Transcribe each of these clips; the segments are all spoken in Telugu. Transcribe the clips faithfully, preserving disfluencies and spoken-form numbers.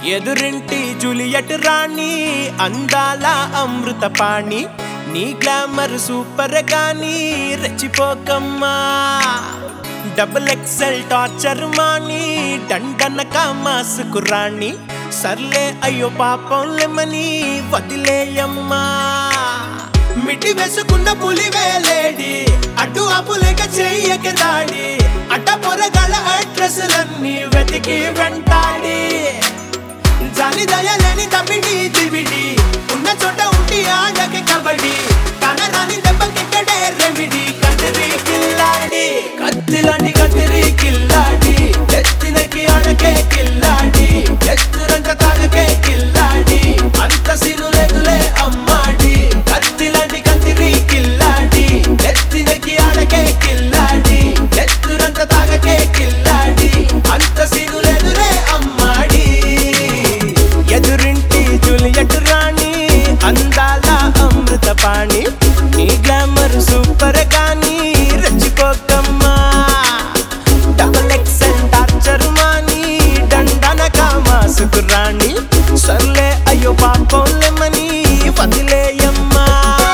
ఎదురింటి జూలియట్ రాణి అందాల అమృత పాణి నీ గ్లామర్ సూపర్ గాని రెచ్చిపోకమ్మా డబుల్ ఎక్సెల్ టార్చర్ మాని డండనక మాసుకు రాణి సర్లే అయ్యో పాపం లెమని వదిలేయమ్మా మిటి వేసుకున్న పులివేలేడి అటు అపులేక చెయ్యక దాడి అడ్డ పొరగల అడ్రస్లన్నీ వెతికి వెంటాడి జాలి దయలేని తమిడి దివిడి ఉన్న చోట ఉండి ఆడకి కబడి కనరాని దెబ్బకిక్కడే రెమిడి కదిరి కిల్లాడి కత్తిలాంటి కదిరి కిల్లాడి ఎత్తినకి ఆడకే కిల్లాడి ఎత్తురంక తాగకే కిల్లాడి అంత సిరు లేదులే అమ్మాడి కత్తిలాంటి కదిరి కిల్లాడి ఎత్తినకి ఆడకే కిల్లాడి ఎత్తురంక తాగకే కిల్లాడి అంత సిరు లేదులే అమ్మాడి ఎదురింటి జూలియట్ రాణి అందాల అమృత పాణి నీ గ్లామర్ సూపర్ గాని రెచ్చిపోకమ్మా డబుల్ ఎక్సెల్ టార్చర్ మాని డండనక మాసుకు రాణి సర్లే అయ్యో పాపం లెమని వదిలేయమ్మా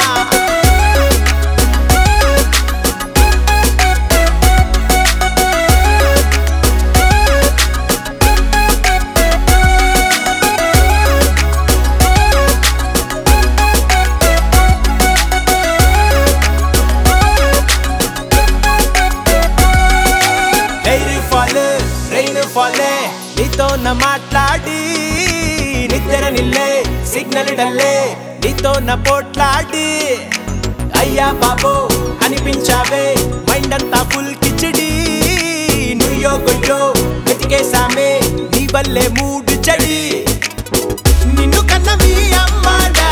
ఫాలే నీతో నా మాట్లాడి నిద్ర నిల్లే సిగ్నల్ డల్లే నీతో నా పోట్లాడి అయ్యా బాబో అనిపించావే మైండ్ అంతా ఫుల్ కిచడి నుయ్యో గొయ్యో వెతికేసామే నీ వల్లే మూడు చెడి నిన్ను కన్న మీ అమ్మ